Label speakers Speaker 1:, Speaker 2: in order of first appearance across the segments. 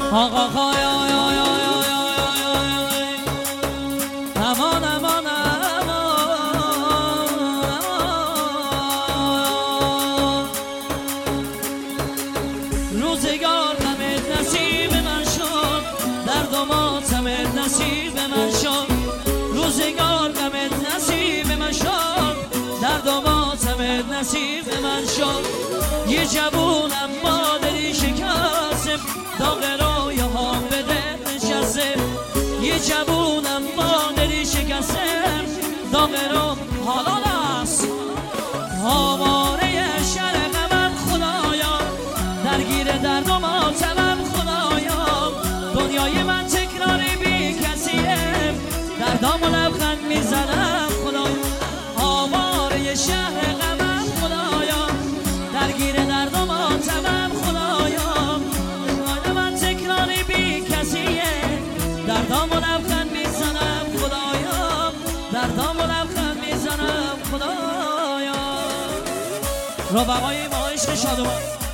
Speaker 1: آقا خای امان امان امان روزگار غمت نصیب من شد درد و ماتمت نصیب من شد روزگار غمت نصیب من شد درد و ماتمت نصیب من شد یه جوونم با دلی شکستم داغ رویه ها به دل نشسته یه جوونم با دلی شکستم داغ رو حلال است آواره شرق من خدایا درگیر درد و ماتمم خدایا دنیای من تکرار بی کسیه دردام و لبخند میزنم خدایا آواره شرق من خدایا درگیر درد و ماتمم خدایا دنیای من تکرار بی کسیه دردام و لبخند میزنم خدایا دردام و لبخند میزنم خدایا رفقای ما عشق شادمان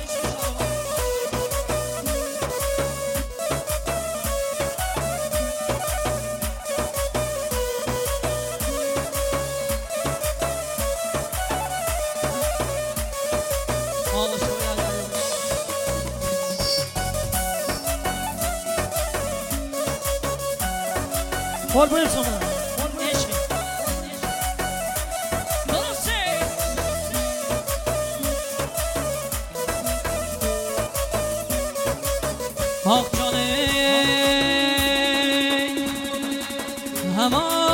Speaker 1: قربونت شما عشقی درسته آخ جانه همان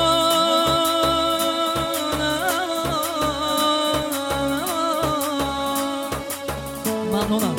Speaker 1: ممنونم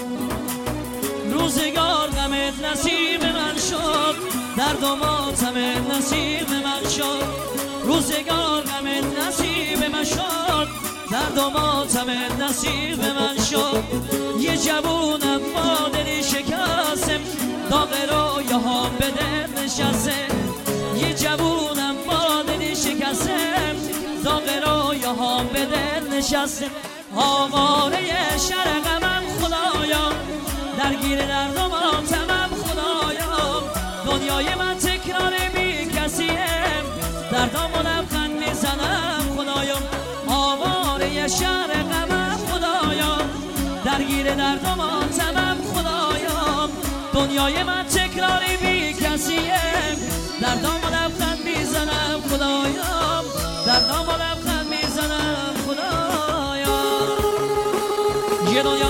Speaker 1: روزگار غمت نصیب من شد درد و ماتمت نصیب من شد روزگار غمت نصیب من شد درد و ماتمت نصیب من شد یه جوونم با دلی شکستم داغ رویه ها به دل نشسته یه جوونم با دلی شکستم داغ رویه ها به دل نشستم آواره شرق من خدایا درگیر درد و ماتمم خدایا دنیای من تکرار بی کسیه دردام و لبخند میزنم خدایا آواره شرق من خدایا درگیر درد و ماتمم خدایا دنیای من تکرار بی کسیه دردام و لبخند میزنم خدایا دردام و لبخند میزنم خدایا یه دنیا